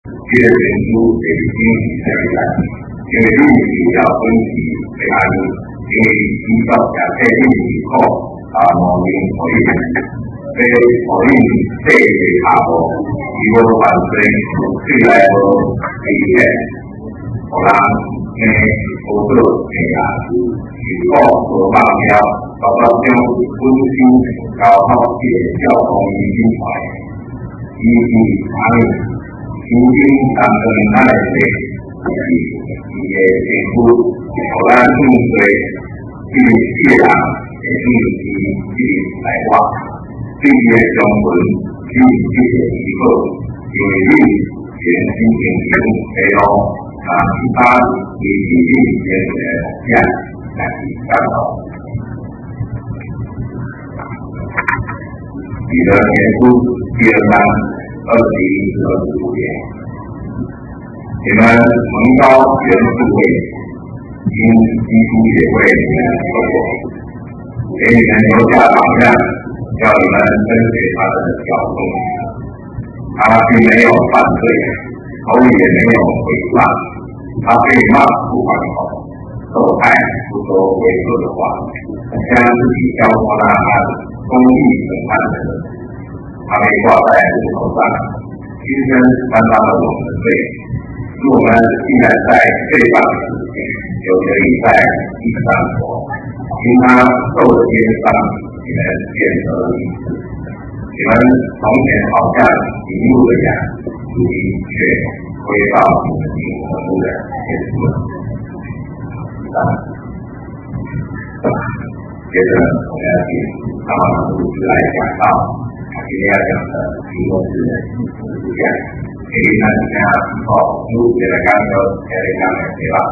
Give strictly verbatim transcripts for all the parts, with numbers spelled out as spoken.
这个成书是经济来源，因为历史要分析的案例，因为依照假设历史后啊，模型可以，被可以这个下步，如果犯罪对来说危险，可能诶，好多嘅啊，如果做目标，达到将本身交好嘅交通已经快，以及他们曾经当中那类的，就是伊嘅政府，互咱面对这个市人嘅面是这个来话，对个中文只是这个以后，因为你全新情形系咯。啊，其他以及历史的样来参考。彼得前书第二章二十一至二十五节，你们蒙召原是为因基督也为你们受过，给你们留下榜样，叫你们跟随他的脚踪。他并没有犯罪，口也没有毁谤。他被骂不还口，受害不说违恶的话，将自己交托那按公义审判的人。他被挂在木头上，亲身担当了我们的罪，使我们既然在罪上死，就得以在地上活。因他受了些伤，你们便得了医治。你们从前好像迷路的羊，如今却归到你们灵魂的主人耶稣了。接着我们要请阿马牧师来讲到今天要讲的题目是实践。给大家好，如这个刚刚这个刚刚对吧？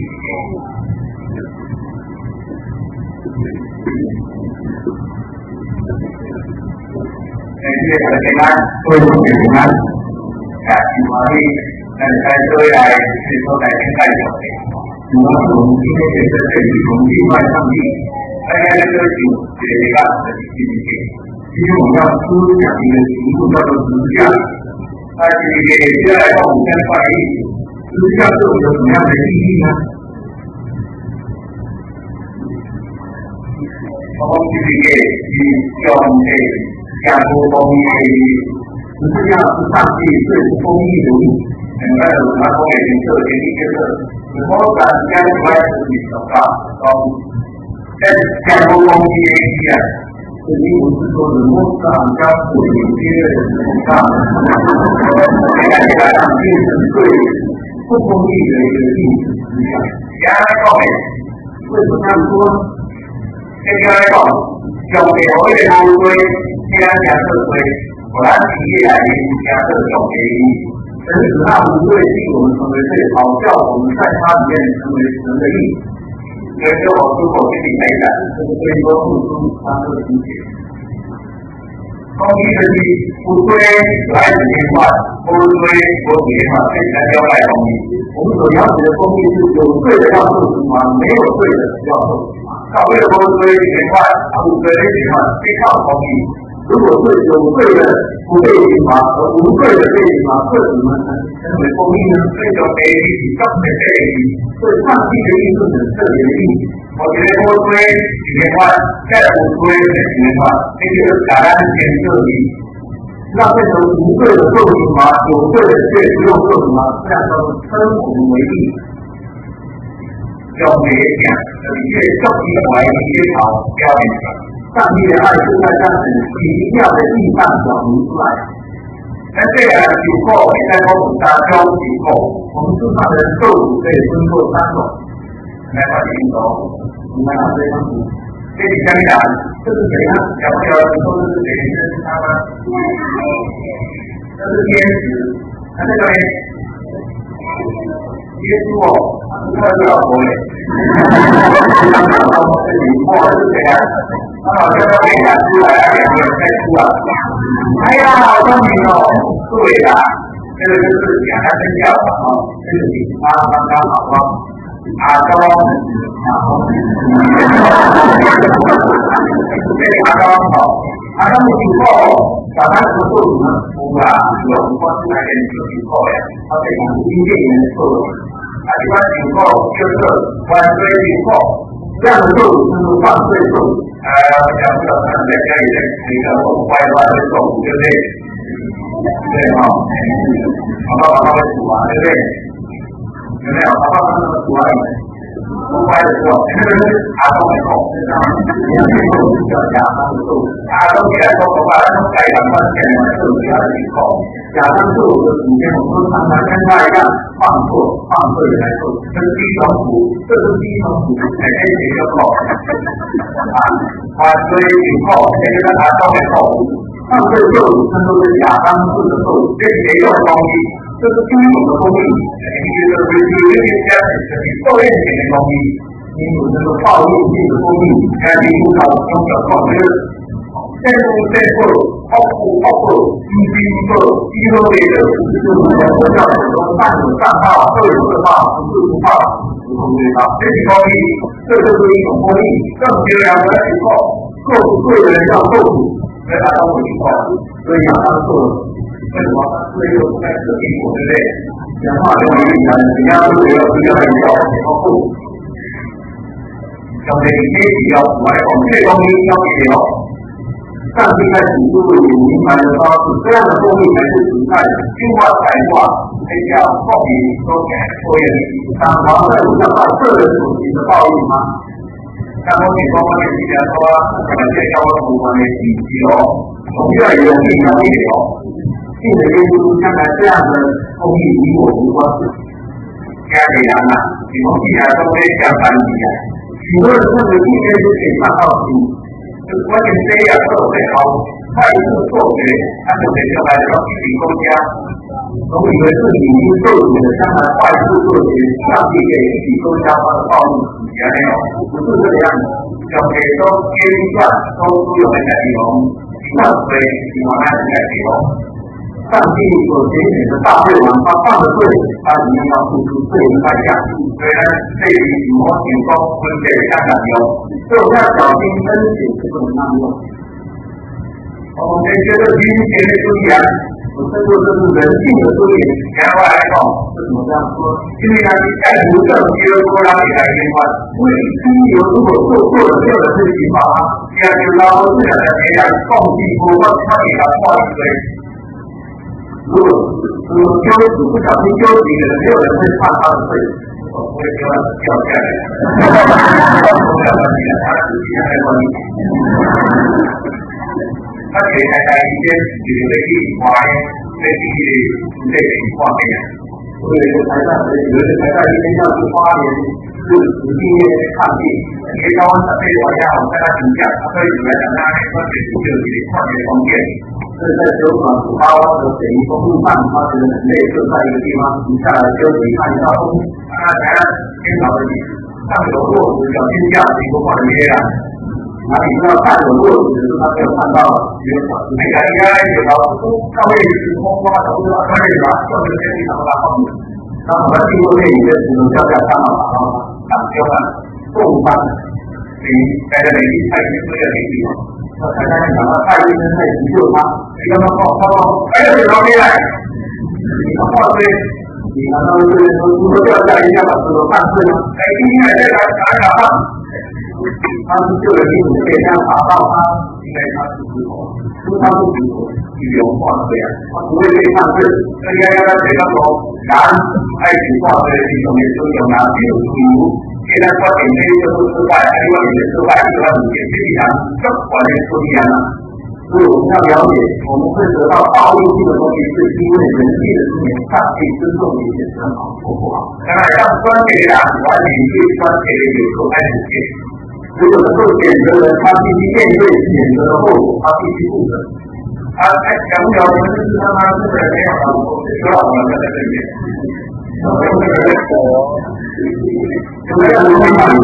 那这个平安，为什么平安？啊，因为那在这来是说在现代教会，主要是我们今天也是这里从另外上帝，大家这个就这个的经历。今天我们要思想一个题目叫做十字架，那这个接下来到我们先翻译，十字架对我们有什么样的意义呢？我们这个是用的加多公益的。十字架是上帝最公义的路，能够拿出给人做决定就是，如果咱将来自己手上高，在加多公益的一样，这并不是说人物上将所有些的人上，现在这个上帝是最不公义的一个历史思想。加多美，为什么这样说？这加多用给我的乌龟，加加这龟。果然企业来源加这种原因，神使他无罪替我们成为罪，好叫我们在他里面成为神的义。所以说我出口给你来讲，这个最多付出他这个理解。公益的义不归来自天法，不归国体天法，所以才交代公益。我们所了解的公益是有罪的要受刑罚，没有罪的要受刑罚。那为了不归天法，不归天法，非靠公益。如果是有罪的不被刑罚，而无罪的被刑罚，这怎么能成为公义呢？这种给予更的给予，是上帝的意思是这里的意思。我觉得多归几年半，再不归再几年半，这就是感恩天这里，让变成无罪的受刑罚，有罪的却不用受刑罚，这样说称我们为义。要给讲，的确正义的怀疑也好标明了。上帝的爱是在这样子奇妙的地上表明出来。那这样以后，你在跟我们大家交以后，我们世上的受苦可以分作三种。来把这种，我们来把这张图。这里讲讲，这是谁呢？讲不了，你说这是谁？这是他吗？这是天使。那这个呢？耶稣哦，他是老婆嘞。哇，这是谁啊？他好像要给他出来，两个人在出啊！哎呀，好聪明哦！对啦，这个就是讲他生肖了哦，这个比他刚刚好哦。阿东，啊，这个阿东好， 啊，那么情况哦，早上什么做什么，我啊，有光是那点就情况呀，他非常经典的做，啊，一般情况就是关税情况，这样的做就是放税做，呃，讲不了，可能在家里那个我们乖乖的做，对不对？对哈，好吧，把它们煮完，对不对？有没有？把它们煮完。不乖的时候，他都没空，叫假当数，他都起来说的话，他都改两块钱的数比较以后，假当数的时间我们常常跟他一样放错放对来做，这是第一种图，这是第一种图，才可以写个口啊，关税以后，这个他都没空，放对数这都是假当数的数，这也有东西。这是第一种的工艺，你觉得是有一点点你受验型的工艺，你有这个报应性的工艺，还有领导中小创新，这种这个包括包括一比一个一个类的，就是我叫什么上有上号，二有二号，不是不号，不同对号，这是工艺，这就是一种工艺，更别两个以后，做不对的人要做苦，所以他都不去做，所以要当做。为什么？所以说在这里，对不对？讲话就有理了，人家都觉得不要很高，很高度。像这些比较古外ของ这东西要写哦。上帝在主路有明白的方式，这样的动力才是存在的。净化彩化，才叫报应都给拖延。当王在路上把个人所行的报应吗？像我们说方面既然说，可能这交通方面以及哦，从越来越容易了解哦。信的耶稣将来这样的公义与我无关。家里人啊，你们既然都可以相反起来，许多人认为今天就可以看到主，就关键这样做最好，他一次做绝，他就得将来要去领公家，总以为自己已经受主的，将来坏事做绝，上帝给一起公家他的报应，也没有，不是这个样子。小给都接一段，都都有人在利用，一万岁，一万二在利用。上帝所拣选的大罪王，他犯了罪，他一定要付出罪的代价。所以呢，这里我警告分给香港有，所以我们要小心申请这种滥用。我们觉得今天的尊严，我称作这是人性的尊严。另外来讲，为什么这样说？因为呢，你在无证结合国家里来监管，因为经由如果做错了，没有人会刑罚他。第二就是他说这两个人俩共济过，他他给他画一堆。如果如果丢死不小心丢死一个人，没有人会判他的罪，我不会丢他掉下来。不了关系的，他是其他的关系。他可以开开一些有的地方，在地里在地方面，我有一个台大，有一个台大一天要去花莲，是实地看地，给高温设备玩家，我跟他请假，他可以来讲他那个水就有点特别方便。是在九转十八弯的水泥公路上，他觉得很累，就在一个地方停下来休息看一下风。啊，台湾天朝的地，上有落石小天下，经过换约啊。哪里知道上有落石是他没有看到的，没有小没看应该有到上面是风刮到不知道哪里来，就是天气上大风。当我们经过那里的时候，就在上面打到打交换共犯，你在这里太平不要离地方。我才刚才讲到太医生在急救他，你刚刚报报告，哎呀，这老弟来，你看话对，你难道是说如果掉下来一下把这个犯罪吗？哎，今天还在打打打仗，他是救了你，可以这样打到他，应该他是死活，因为他是死活，语言化的呀，他不会被犯罪，所以要要这个说难爱情化的一种也就有难，比如比如。现在观点这一个都失败，另外一个失败，另外一个实际上这完全不一样了。所以我们要了解，我们会得到报应性的东西，是因为人性的尊严，上帝尊重你选择好或不好。当然，让专业的人完全对专业的有所开始见。如果能够选择人，他必须面对选择的后果，他必须负责。他哎，讲不了，我们是他妈是不是这样的？我是说我们在这里。我们这个我。有没有人会把这个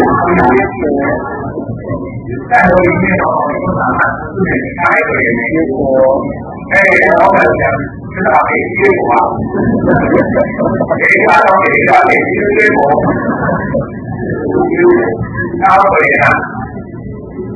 再说一遍哦，你说哪怕是每下一个人的结果，哎，老板讲知道哪些结果啊？给他到给他哪些结果？然后回答，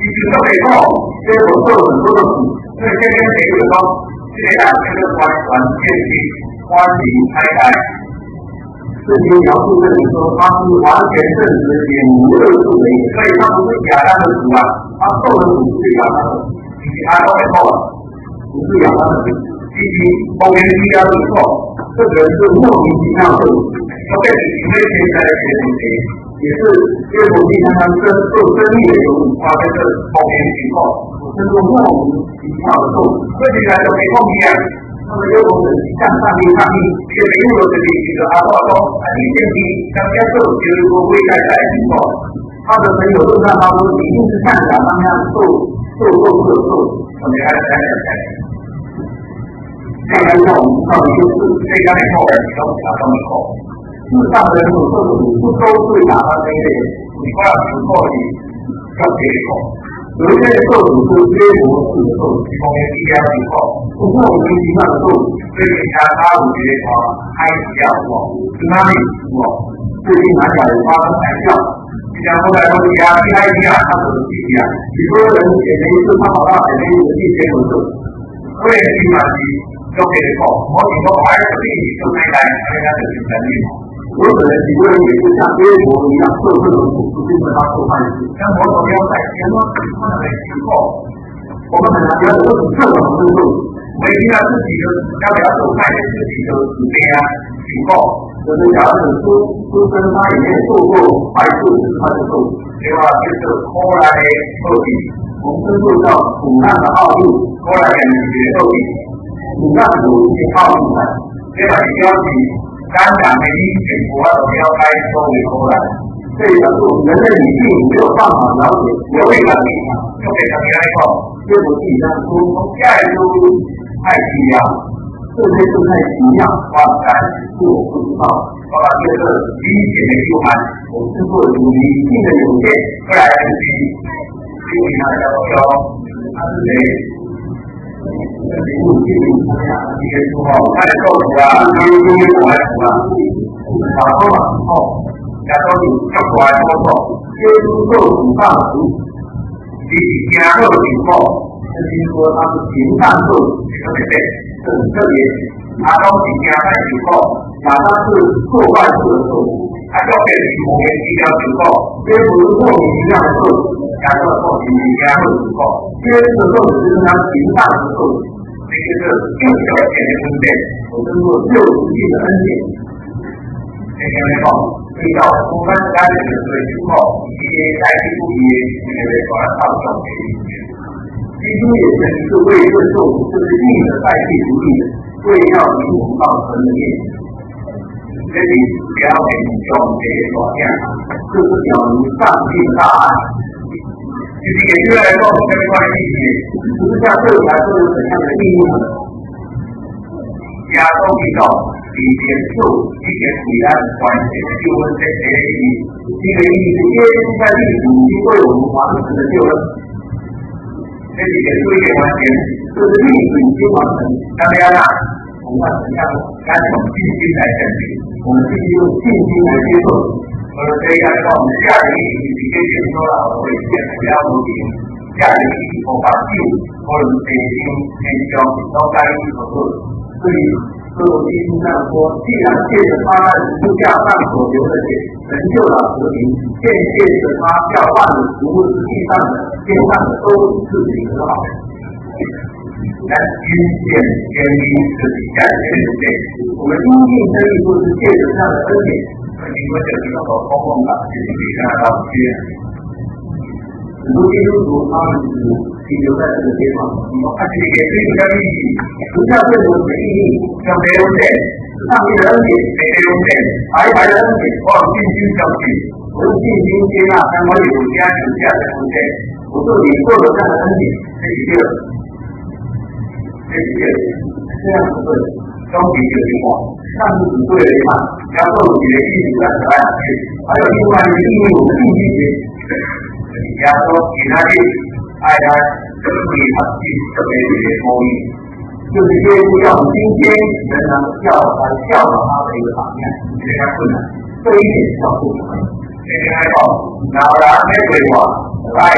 其实都可以讲，这我做了很多的苦，所以这边谁有说，这个啊，这个完完全体欢迎开来。圣经描述这里说，他是完全正直，也无恶处的，所以他不是亚当的苦啊，他受的苦是亚当的，以及他都会受了，不是亚当的苦。以及后面提到的说，这个人是莫名其妙的，要被你因为现在的学习也是约伯记常常争受争议的有发生这后面情况，这是莫名其妙的受，这起来就没空一样。那么约伯是向上帝抗议，这个没有的这个阿爸说，啊，你先听，刚接受就是说会带来情况，他的朋友都让他说，你一定是像亚当那样受受受受受，我们还是来来来。这个让我们知道的就是这个以后都亚当以后，世上的人所受的苦不都是亚当那一类，你不要只过去要结果。有一些受苦是约伯式的受苦，后面一条以后，不莫名其妙的受苦，所以其他他五节啊，开始叫我，是哪里我最近哪小人发生海啸，就像后来说呀，一开一样，他怎么记呀？许多人也没事，他跑到海边有地结合受，所以起码是。就可以说，我以后还是必须就开来，大家的竞争力。有可能许多人也是像约伯一样受这种苦，是因为他受害者。像我所要在前面看的时候，我们很难了解这种这种程度，唯一呢自己的要不要受害的自己的指标情况，就是假如出出生他也没有受过坏事，他就受，另外就是后来的受体，我们称作叫苦难的奥义，后来的学受体。苦难有一些奥义在，这个你要比刚讲的一选国都要该收回过来，这个是人类理性没有办法了解有一个立场，就给他来说，约伯记上说，从下一周太奇呀，这些是太奇呀，发展是我不知道，我把这个理解的纠缠，我是做理性的有限，不然就是因为他要说他是谁。这个物质一些书号，他的受苦啊，他们因为我来苦啊，打多了以后，假如你叫过来多少，接触受苦大苦，比起加热以后，圣经说他是平淡受苦，对不对？这很特别，他都比加热以后，哪怕是做坏事的受苦，他就可以莫名其妙以后，接触莫名其妙的受苦，假设受比加热以后，接触的受苦就是他平淡的受苦。这个是更小一点的恩典，我称作六十岁的恩典。这个没错，所以到我们家里的这个情况，一些代替不一，这个被传到教会里面。基督也曾是为这受苦，就是义的代替不义的，为要引我们到神的面前。这里表明教会的表现，就是表明上帝的大爱。就是也越来越多跟关系一些，不是像对我来说有怎样的意义呢？亚洲比较比结束一些伟大的关系，就问这些意义。这个意义是耶稣在历史已经为我们完成的救恩。这里也是一个关键，就是历史已经完成。当然啦，我们要怎样该从信心来证明？我们必须用信心来接受。呃，这样的话，我们下一个议题直接就说了，我会先不要录屏，下一个议题我把旧或者是北京天骄都该合作。所以，所以我经常说，既然借着他在十字架上所流的血成就了和平，便借着他叫万的服务实际上的、天上的都是自己和好。但因见天地是底下的对不对？我们因信称义，就是借着这样的恩典。因为这个叫做公共的，就是可以看得到些很多基督徒他们是停留在这个地方，我看这个也是一个意义，不像对我们的意义，像没有点，上帝的恩典，没有点，白白的恩典，我有信心相信，我用信心接纳，但我有家有家的恩典，我做领受了这样的恩典，这一个，这一个，这样子对。终极的情况，上帝只对了一半，要受己的意志来来下去。还有另外一个因为我们信心学，假如说其他的爱他可以他去特别的同意，就是耶稣要我们今天仍然要来效仿他的一个榜样，这个困难，这一点是要不可能。这个还好，哪来没对我来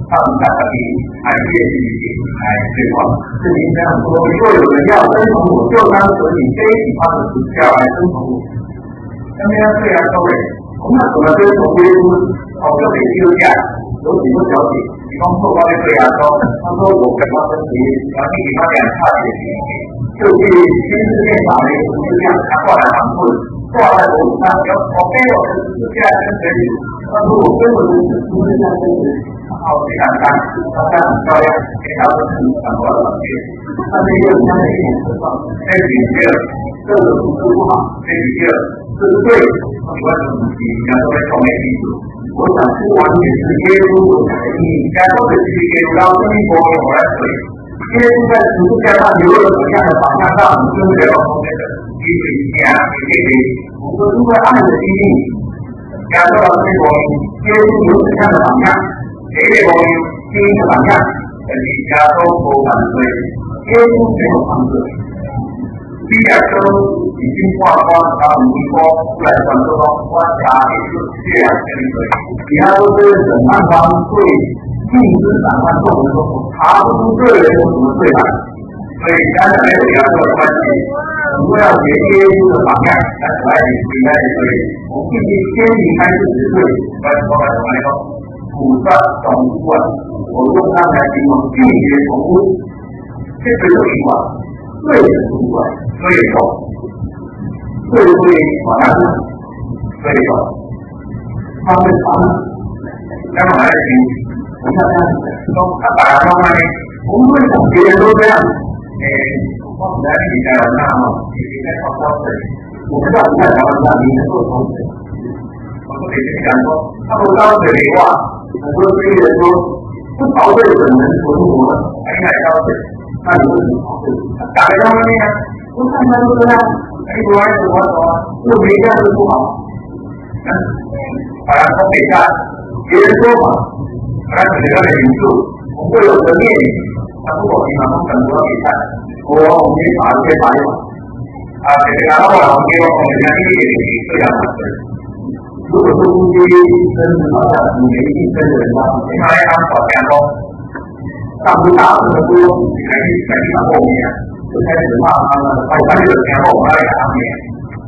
他们在这里还愿意来对话。圣经这样说：若有人要跟从我，就当舍己背起他的十字架来跟从我。那么样对啊，各位，我们怎么跟从耶稣？哦，就得基督教有几个小姐，比方说我的对啊说，他说我跟他分别，然后给他两差点，就去新世界把那个十字架他挂在长棍，挂在头上，要我背我的十字架跟随你。他说我跟我的十字架跟随你。好，非常干，他干很漂亮，给他们很多的感觉。但是也有他的一点情况，这几个这个组织不好，这几个这是对，我喜欢什么东西，人家都在后面记住。我想不完全是耶稣所讲的意义，该说的是耶稣到生命国有来水。耶稣在十字架上流了什么样的榜样，让我们跟随到后面的基督一样，也可以。我们如果按着经历，该说到生命国，耶稣有什么样的榜样？这个方面，第一个方向，就是加州不犯罪，耶稣没有犯罪。第二个已经挂挂到美国出来传说中，观察也是这样的一个。其他都是审判方对禁止审判众人说，查不出这人有什么罪来，所以当然没有跟他做关系。如果要学耶稣的榜样，但是来离开的罪，我们必须先离开自己的罪，来说来说来说。古代宠物啊，我用它来形容拒绝宠物，这是有一款最的主管最重，最最完了，最重，他会传染。那么来听，我看看，说他打来说呢，我们会想别人都这样，诶，我们来比较那么，你应该靠高水，我不知道你在台湾那你能够从水，我说给你讲说，他不高水的话。很多专业人说不逃税怎么能存活？还买高税，那你为什么逃税？打来到外面啊，我看他都这样，哎，国外怎么走啊？又没这样子不好，嗯，把它都给干，别人说法，把它给他的引述，我们会有个面理，他不管你马上很多给干，我我们法律法律法，啊，这个然后我们给我们人家一点点这样的。如果说公司真是好像你没竞争的人话，起码要当小员工，上不大这么多，你开始在地方后面，就开始骂他们，把我们这个钱我们来他们，嗯，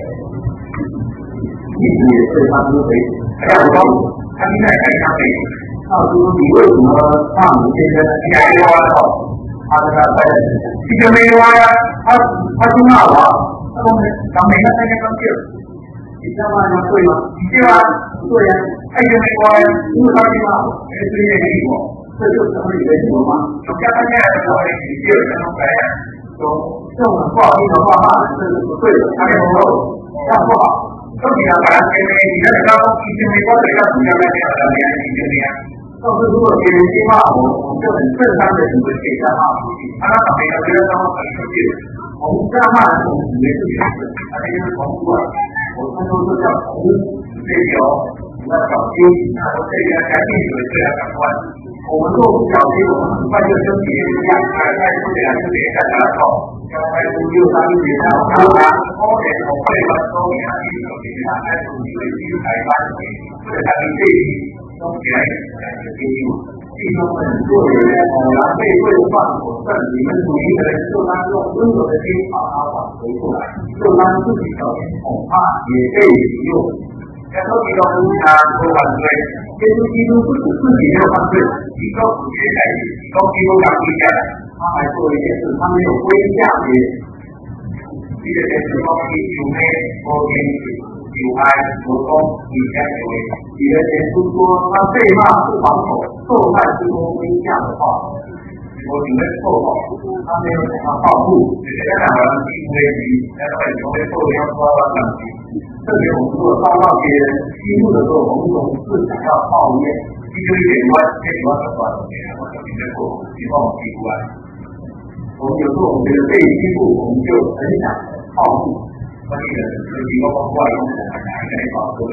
一直也对他们谁，还要我他现在开始他们，他说你为什么骂你先生？你还没挖到，他跟他在，一直没挖呀，他他就骂我，他说咱每个在那刚劲。你这样骂人家对吗？你对啊，不对呀、啊，他一直没关，因为他去骂我，没对面给我，这就是成立的理由吗？我家他现在的我也你第二层都来呀，说这种不好听的话骂人这是不对的，他没有错，这样不好。说你要把他前面你那个一直没关的，要怎么样来讲的？你看你就这样。要是如果别人去骂我，我就很正当的就会给他骂出去，他那倒霉的别人让我很出去，我们这样骂人我们没事没事，他这就是重复了。我们说这叫宠物，这条你要小心，然后这个赶紧水这样赶快。我们若不小心，我们很快就跟别人一样，开开出来就给大家靠，刚开出六三一年，然后他高点我会把高点啊，一手给他开出一个新台湾，或者他们这里中间两个经历，弟兄们做人偶然被罪犯所胜，你们属灵的人就当用温柔的心把他挽回过来，就当自己小心，恐怕也被引诱。要说提到夫妻啊，说犯罪，耶稣基督不止自己没有犯罪，提高主角在一起，提高基督长归家，他还做了一件事，他没有归嫁别人。这个就是说，你有没有天使？有爱有功，以家为为。彼得前书说，他被骂不还口，受害之功归这样的话，我准备受报，他没有想要报复，只是在两个人因为你，在那里成为受要抓到感情。特别我们如果遭到别人欺负的时候，我们总是想要抱怨，一丢一点关，这几万的关，我就比较过，希望我提出来。我们有时候我们觉得被欺负，我们就很想报复。关键的是提高关怀，哪一个好各位？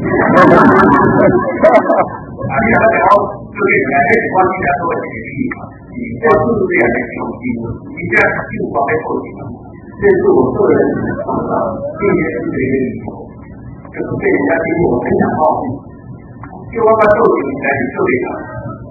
而且他然后就给人家这关系来做一些利益嘛，你这是不是这样的一种义务？你这样就光被扣紧了。这是我个人创造并且是一个理由，就是被人家欺负，我很想报复，就把他扣紧来就给他。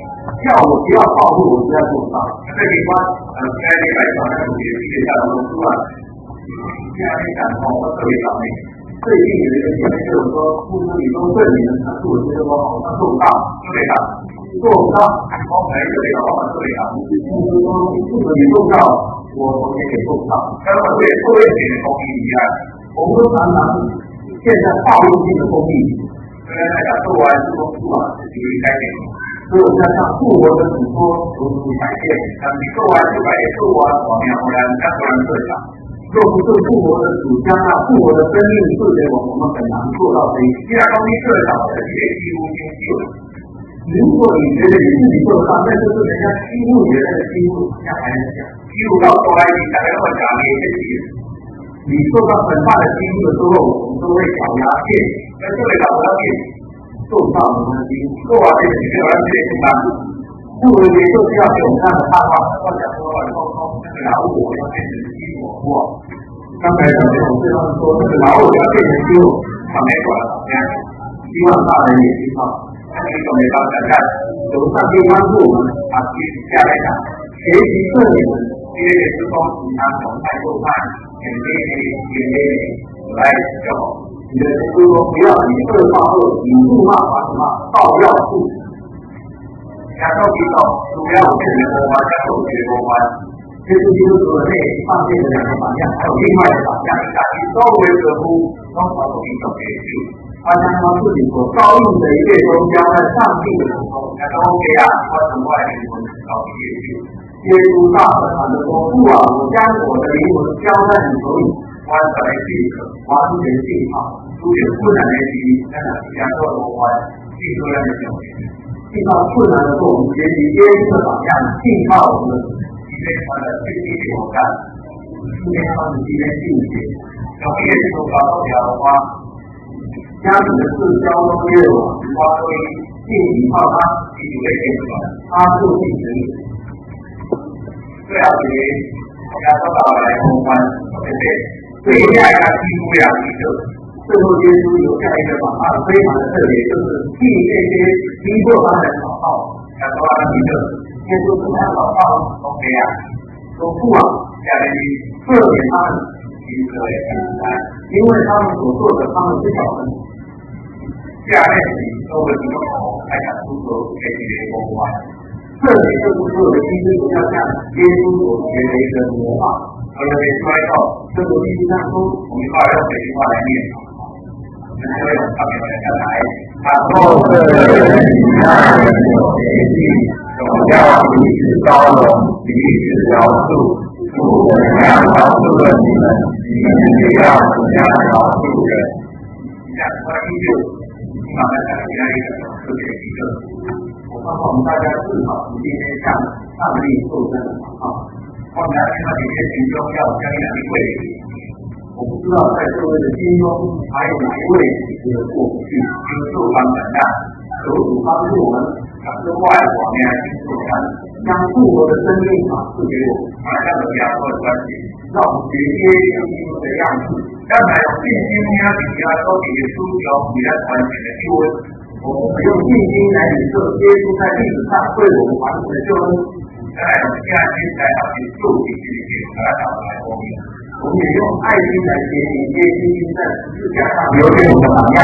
叫我不要暴露，我实在做不到。 这地方呃，应该你来讲，那属于世界上的出来。现在你讲哦，我特别倒霉。 最近有一个前辈跟我说，付出你都对你的程度，我觉得我好像做不到， 特别大， 做不到。 我没特别大，我特别大。 付出说付出你做不到，我我也也做不到。 跟我对做一点公益一样， 我们都常常现在暴露性的公益。 虽然大家做完做做完自己改变， 所以我们要向复活的主说，求主改变。 但你做完就改变，做完我们要不然当然对了。 若不是复活的主将那复活的生命赐给我们，我们很难做到这一点。 既然公益最少的这些几乎经济了， 如果你觉得你自己做得到，那就是人家欺负你的那个欺负，那还能讲。 欺负到后来你大概会讲你自己， 你受到很大的欺负的时候，我们都会咬牙切齿， 那这里到我要变， 做不到没关系， 做完这个你就要变成他。 不为为就是要给我们看的大话， 我讲说话沟通，那个老虎要变成鸡我我。 刚才有没有对他们说，那个老虎要变成鸡我， 他没管了，这样， 希望大人也知道。 那你准备到现在， 求上帝帮助我们， 把自己下来讲， 学习这里的， 因为是从其他从态度看，眼睛眼睛来就好。 你的就是说不要以恶报恶，以怒骂还骂，道要处。 享受比较主要是人文化，享受学文化。 这是基督徒的内上面的两个榜样，还有另外的榜样。 大家周围的乎，都保持一种研究。 他将他自己所高应的一切都交在上帝的手中。 那都 OK 啊，我从外灵魂到研究。 耶稣大声喊着说：“父啊，我将我的灵魂交在你手里， 完全信可， 完全信靠。 主有困难的时，那是享受文化，信主人的表现。 信靠困难的时候，我们学习耶稣的榜样，信靠我们的主。 今天他的经历给我看， 今天他们今天信节， 从耶稣搞到了的话。” 将你的事交托给我， 花堆信依靠他， 一直为见证， 他就信神。 最后是要做到来公关，对不对？最下一个几乎两一个， 最后耶稣留下一个榜样，非常的特别，就是替这些经过他的祷告， 要做到一个， 耶稣怎么样祷告 ？OK 啊， 说父啊， 下来你赦免他们， 一个也很难， 因为他们所做的，他们不晓得。 下面你作为一个好，还想出手给你的公关， 这里就是所有的基督徒要像耶稣所学的一个模范。 我有点摔到， 这个必须这样说， 我们靠用这句话来念，因为我上面的下来，他后世人那人有节气，总要彼此包容，彼此饶恕。主怎样饶恕了你们，你们也要怎样饶恕人。这样说依旧，慢慢讲下一个特别一个。 我希望我们大家至少今天向上帝受真的祷告。 我们来看看这些群众要将两位， 我不知道在各位的心中还有哪一位觉得过不去， 因为受方很大， 求主帮助我们， 他之外我们要去做看， 将复活的生命赏赐给我们， 马上有两个关系， 让我们学耶稣基督的样子。 刚才信心呀，比较都比书条比较完全的救恩， 我们用信心来领受耶稣在历史上为我们完成的救恩。 当然，我们现在现在要去做这些事情，把它找来后面。 我们也用爱心来结合耶稣基督在十字架上留给我们的榜样。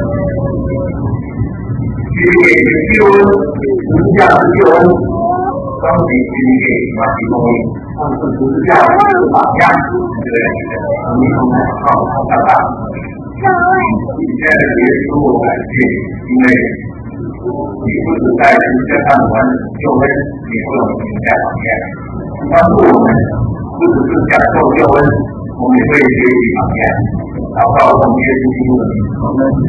去救恩， 十字架是救恩， 当时去给马提供应， 但是十字架是榜样。 对， 你从哪好爸爸？现在的耶稣我感谢，因为你不是在十字架上完成救恩，你会有你在旁边，帮助我们，不只是享受救恩，我们也会学习旁边，祷告奉耶稣基督的名。